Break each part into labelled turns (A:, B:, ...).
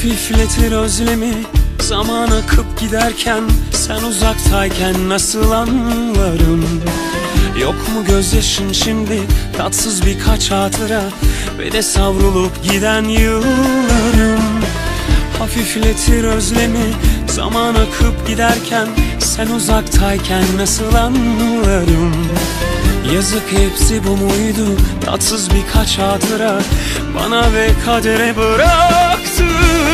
A: Hafifletir özlemi zaman akıp giderken, sen uzaktayken nasıl anlarım? Yok mu gözyaşın şimdi, tatsız birkaç hatıra ve de savrulup giden yıllarım. Hafifletir özlemi zaman akıp giderken, sen uzaktayken nasıl anlarım? Yazık, hepsi bu muydu? Tatsız birkaç hatıra bana ve kadere bıraktın.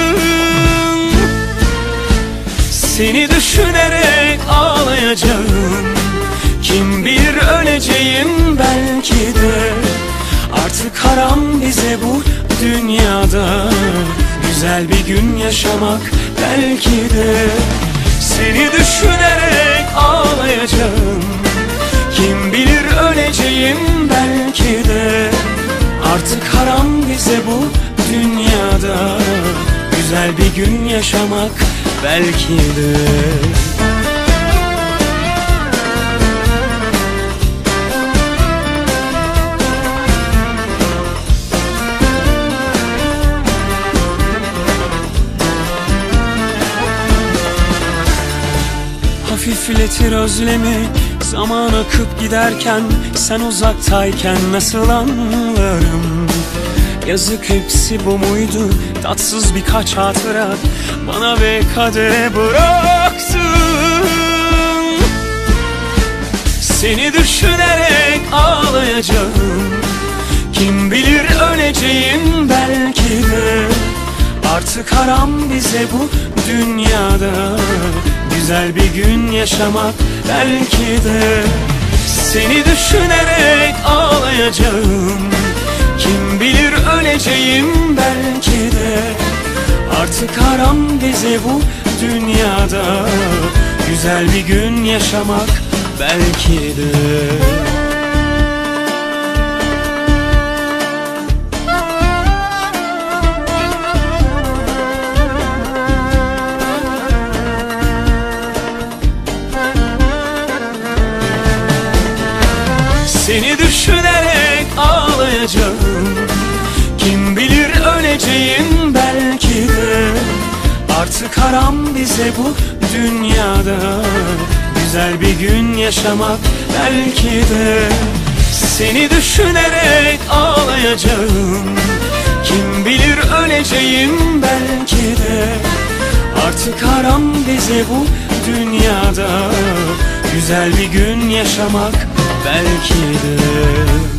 A: Seni düşünerek ağlayacağım, kim bilir öleceğim belki de. Artık haram bize bu dünyada güzel bir gün yaşamak belki de. Seni düşünerek ağlayacağım, kim bilir öleceğim belki de. Artık haram bize bu dünyada güzel bir gün yaşamak belki de. Hafifletir özlemi zaman akıp giderken, sen uzaktayken nasıl anlarım? Yazık, hepsi bu muydu? Tatsız birkaç hatıra bana ve kadere bıraktın. Seni düşünerek ağlayacağım, kim bilir öleceğim belki de. Artık haram bize bu dünyada güzel bir gün yaşamak belki de. Seni düşünerek ağlayacağım, kim bilir öleceğim belki de. Artık haram bize bu dünyada güzel bir gün yaşamak belki de. Seni düşünerek ağlayacağım, kim bilir öleceğim belki de. Artık haram bize bu dünyada güzel bir gün yaşamak belki de. Seni düşünerek ağlayacağım, kim bilir öleceğim belki de. Artık haram bize bu dünyada güzel bir gün yaşamak belki de.